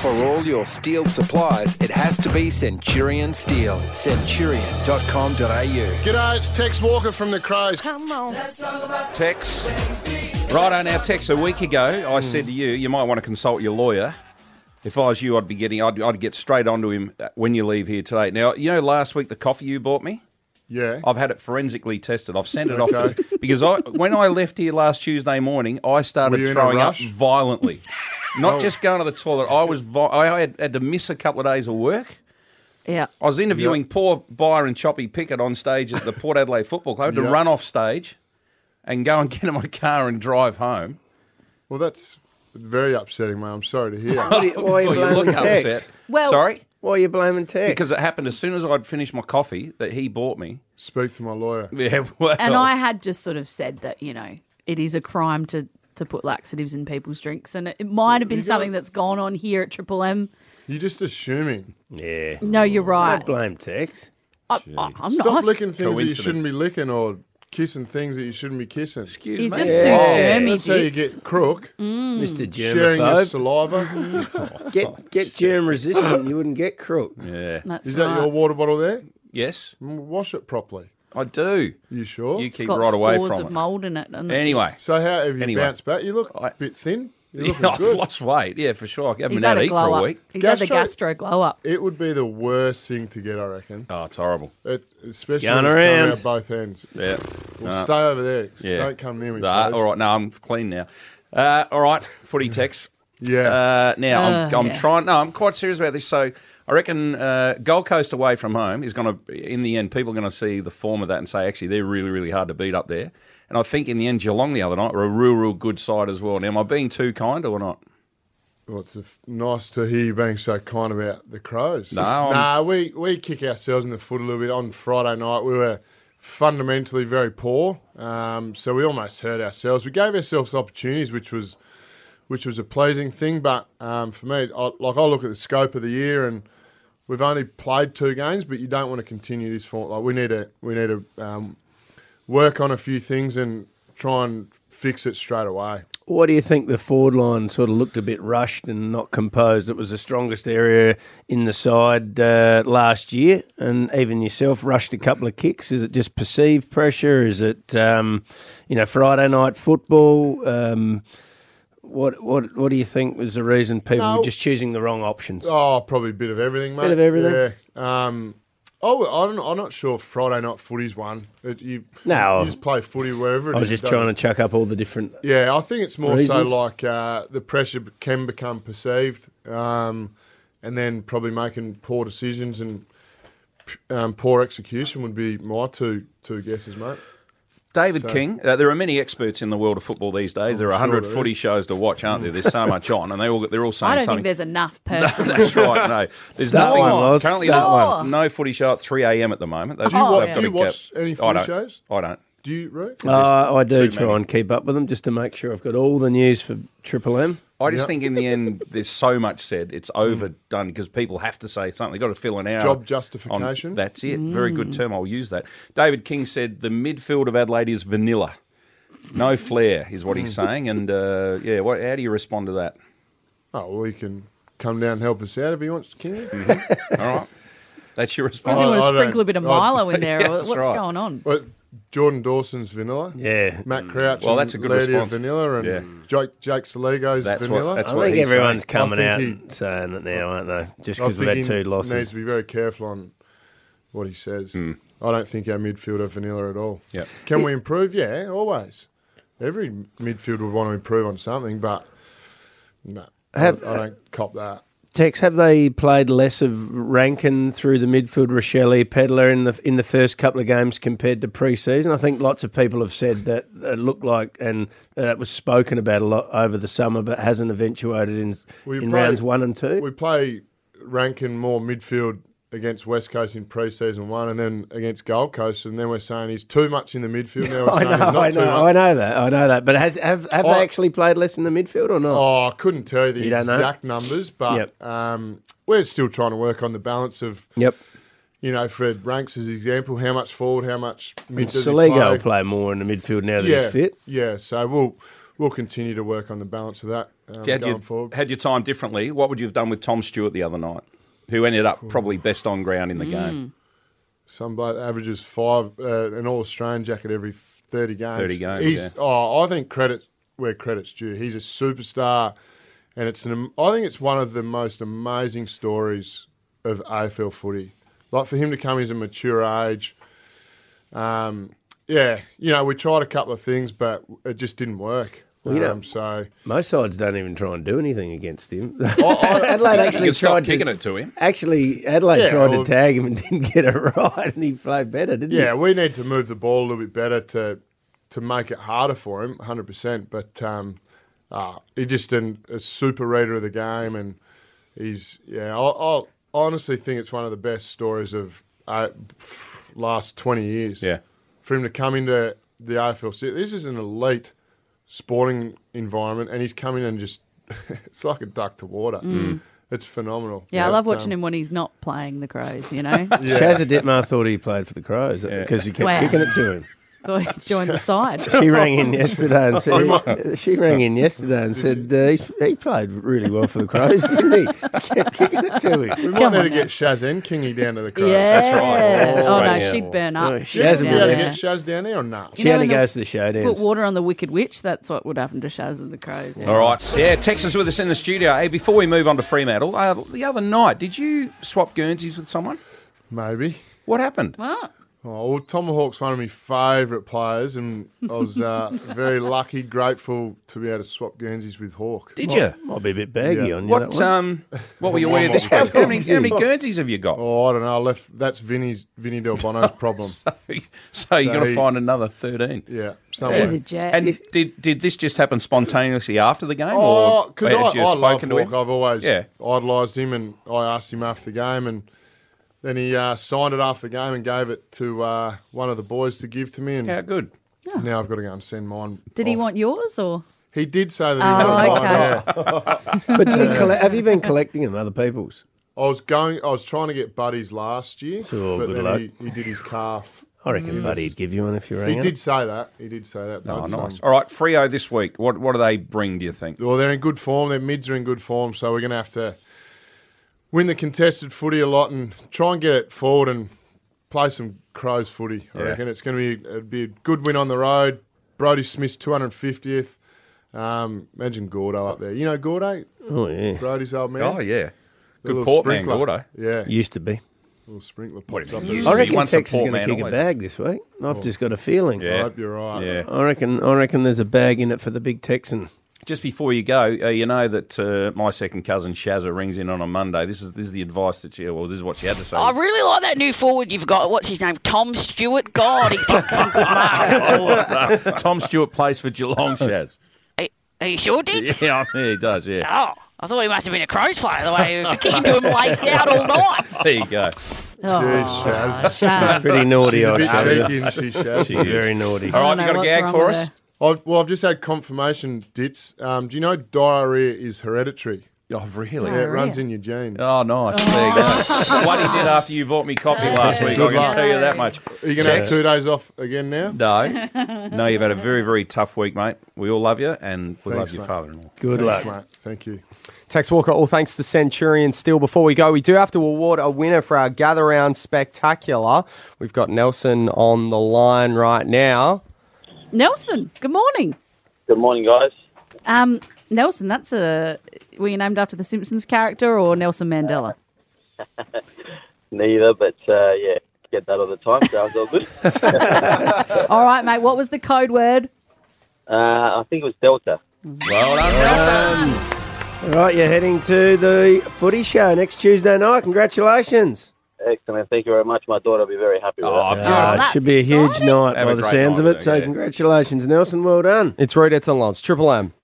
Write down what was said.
For all your steel supplies, it has to be Centurion Steel. Centurion.com.au. G'day, it's Tex Walker from the Crows. Come on. Tex. Righto, now, Tex, a week ago, I said to you, you might want to consult your lawyer. If I was you, I'd get straight onto him when you leave here today. Now, you know last week the coffee you bought me? Yeah. I've had it forensically tested. I've sent it off because when I left here last Tuesday morning, I started throwing up violently. Not just going to the toilet. I had to miss a couple of days of work. Yeah. I was interviewing poor Byron Choppy Pickett on stage at the Port Adelaide Football Club. I had to run off stage and go and get in my car and drive home. Well, that's very upsetting, mate. I'm sorry to hear. Why are you blaming Tex? Upset. Well, Sorry? Why are you blaming Tex? Because it happened as soon as I'd finished my coffee that he bought me. Speak to my lawyer. Yeah, well. And I had just sort of said that, it is a crime to put laxatives in people's drinks. And it might have been something that's gone on here at Triple M. You're just assuming. Yeah. No, you're right. Don't blame Tex. I'm Stop not. licking things that you Coincidence. shouldn't be licking or kissing things that you shouldn't be kissing. Excuse You're me. just too germy, That's how you Dix. get crook. Mr. Sharing your Germaphobe. saliva. Get germ resistant, you wouldn't get crook. Yeah. That's Is right. that your water bottle there? Yes, Wash it properly. I do. You sure? You It's keep got right away spores from of it. mould in it. And Anyway. So how have you Anyway. bounced back? You look a bit thin. You're looking I've good. lost weight, yeah, for sure. I haven't he's been had out to a eat for glow a up. week. He's had the Gastro- gastro glow up. It would be the worst thing to get, I reckon. Oh, it's horrible. Especially going when it's around. coming out both ends. Yeah. Well, stay over there. Yeah. Don't come near me, All please. right, no, I'm clean now. All right, footy Tex. Yeah. Now, I'm yeah. trying. No, I'm quite serious about this. So I reckon Gold Coast away from home is going to, in the end, people are going to see the form of that and say, actually, they're really, really hard to beat up there. And I think in the end, Geelong the other night were a real, real good side as well. Now, am I being too kind or not? Well, it's nice to hear you being so kind about the Crows. No, we kick ourselves in the foot a little bit. On Friday night, we were fundamentally very poor, so we almost hurt ourselves. We gave ourselves opportunities, which was a pleasing thing. But for me, I look at the scope of the year, and we've only played 2 games, but you don't want to continue this form. Like we need to work on a few things and try and fix it straight away. What do you think the forward line sort of looked a bit rushed and not composed? It was the strongest area in the side last year, and even yourself rushed a couple of kicks. Is it just perceived pressure? Is it, Friday night football? What do you think was the reason people were just choosing the wrong options? Oh, probably a bit of everything, mate. Bit of everything? Yeah. I'm not sure if Friday night footy's one. You just play footy wherever it is. I was just trying to chuck up all the different Yeah, I think it's more reasons. so like the pressure can become perceived, and then probably making poor decisions and poor execution would be my two guesses, mate. David King, there are many experts in the world of football these days. There are 100 there footy is. shows to watch, aren't there? There's so much on, and they're all saying I don't something. think there's enough personally. That's right. No, there's Start nothing. one, Loz. Currently, Start there's no footy show at 3 a.m. at the moment. They've Do you, got watch, to do you get- watch any I footy don't. shows? I don't. Do you, Root? I do too try many. and keep up with them just to make sure I've got all the news for Triple M. I just think in the end, there's so much said. It's overdone because people have to say something. They've got to fill an hour. Job on- justification. That's it. Very good term. I'll use that. David King said the midfield of Adelaide is vanilla. No flair is what he's saying. And, how do you respond to that? Oh, well, he can come down and help us out if he wants to, can you? All right. That's your Does response. he want I to don't- sprinkle a bit of Milo in there? Yeah, or that's what's right. going on? Well, Jordan Dawson's vanilla. Yeah. Matt Crouch Well, and that's a good Laird response. vanilla, and Yeah. Jake Saligo's That's vanilla. what I think he's everyone's saying. coming I out think and saying it now, aren't they? Just I because we've think had he 2 needs losses. to be very careful on what he says. I don't think our midfield are vanilla at all. Yep. Can we improve? Yeah, always. Every midfield would want to improve on something, but no, I don't cop that. Tex, have they played less of Rankin through the midfield, Rochelle, Pedler in the first couple of games compared to pre-season? I think lots of people have said that it looked like, and it was spoken about a lot over the summer, but hasn't eventuated in rounds 1 and 2. We play Rankin more midfield against West Coast in pre-season 1 and then against Gold Coast, and then we're saying he's too much in the midfield. Now we're saying he's not too much. I know that. But have they actually played less in the midfield or not? Oh, I couldn't tell you the You don't know? exact numbers, but we're still trying to work on the balance of, Fred Ranks as an example, how much forward, how much mid does he Saligo will play. play more in the midfield now that he's fit. Yeah, so we'll continue to work on the balance of that If you going forward. had your time differently, what would you have done with Tom Stewart the other night, who ended up probably best on ground in the game? Some bloke averages 5 an All-Australian jacket every 30 games. 30 games, He's, I think credit where credit's due. He's a superstar, and I think it's one of the most amazing stories of AFL footy. Like for him to come as a mature age, we tried a couple of things, but it just didn't work. Well, so most sides don't even try and do anything against him. You Adelaide actually can stop tried kicking it to him. Actually, Adelaide tried to tag him and didn't get it right, and he played better, didn't he? Yeah, we need to move the ball a little bit better to make it harder for him, 100%. But he's just a super reader of the game, and I honestly think it's one of the best stories of last 20 years. Yeah. For him to come into the AFL, this is an elite sporting environment, and he's coming and just it's like a duck to water. It's phenomenal. Yeah, I love watching him when he's not playing the Crows, you know. Shazza Ditmar thought he played for the Crows because he kept kicking it to him. Thought he joined the side. She rang in yesterday and said, he played really well for the Crows, didn't he? Kept kicking it to him. We might need to get Shaz and Kingy down to the Crows. Yeah. That's right. Oh, no, Yeah. she'd burn up. Shaz Be would able to be get Shaz down there or not? She only goes to the showdowns. Put water on the Wicked Witch. That's what would happen to Shaz and the Crows. Yeah. All right. Yeah, Tex is with us in the studio. Hey, before we move on to Fremantle, the other night, did you swap Guernseys with someone? Maybe. What happened? What? Oh, well, Tomahawk's one of my favourite players, and I was very lucky, grateful to be able to swap Guernseys with Hawk. Did you? Might be a bit baggy Yeah. on you. What what were you wearing this week? How many Guernseys have you got? Oh, I don't know. That's Vinny Del Bono's problem. So you're going to he- find another 13. Yeah, somewhere. He's a jet. And did this just happen spontaneously after the game? Oh, or because had you I love spoken to Hawk. him? I've always Yeah. idolised him, and I asked him after the game, and then he signed it after the game and gave it to one of the boys to give to me, and How good. now I've got to go and send mine. Did he off. want yours or? He did say that he wanted mine. okay. Yeah. But do you have you been collecting them, other people's? I was trying to get Buddy's last year, Oh, but good then luck. he did his calf. I reckon Buddy'd give you one if you rang He him. did say that. Oh, but, nice. All right, Freo this week. What do they bring, do you think? Well, they're in good form. Their mids are in good form, so we're going to have to win the contested footy a lot and try and get it forward and play some Crows footy. I reckon it's going to be a good win on the road. Brodie Smith's 250th. Imagine Gordo up there. You know Gordo? Oh, yeah. Brodie's old man. Oh, yeah. The Good little port man, sprinkler. Gordo. Yeah, Used to be. little sprinkler What pops do you up mean there. used I to be? reckon Once a Tex is port going to man, kick a always. bag this week. I've just got a feeling. Yeah. I hope you're right. Yeah. I reckon there's a bag in it for the big Texan. Just before you go, you know that my second cousin Shazza rings in on a Monday. This is the advice that this is what she had to say. I really like that new forward you've got. What's his name? Tom Stewart. God, he took some good marks. Tom Stewart plays for Geelong, Shaz. Are you sure, Dick? Yeah, he does, yeah. Oh, I thought he must have been a Crows player, the way he was kicking to him laced out all night. There you go. Jeez, Shaz. Shaz. Pretty naughty, She's a old bit Shazza. cheeky, isn't she, Shaz? She's very naughty. All right, I you don't got a know gag what's for wrong us? I've just had confirmation, Dits. Do you know diarrhea is hereditary? Oh, really? Yeah, it runs in your genes. Oh, nice. There you go. What he did after you bought me coffee last week, I Good can luck. tell you that much. Are you going to have 2 days off again now? No, you've had a very, very tough week, mate. We all love you, and we love Thanks, your mate. father-in-law. Good Thanks, luck. mate. Thank you. Tex Walker, all thanks to Centurion Steel. Before we go, we do have to award a winner for our Gather Round Spectacular. We've got Nelson on the line right now. Nelson, good morning. Good morning, guys. Nelson, were you named after the Simpsons character or Nelson Mandela? Neither, but yeah, get that all the time, so it's all good. All right, mate. What was the code word? I think it was Delta. Well done, Nelson. All right, you're heading to the footy show next Tuesday night. Congratulations. Excellent. Thank you very much. My daughter will be very happy with Oh, that. beautiful. that's Should be a huge exciting. night Have by a the great sounds of night, it. So yeah. congratulations, Nelson. Well done. It's Rudettes and Lance, Triple M.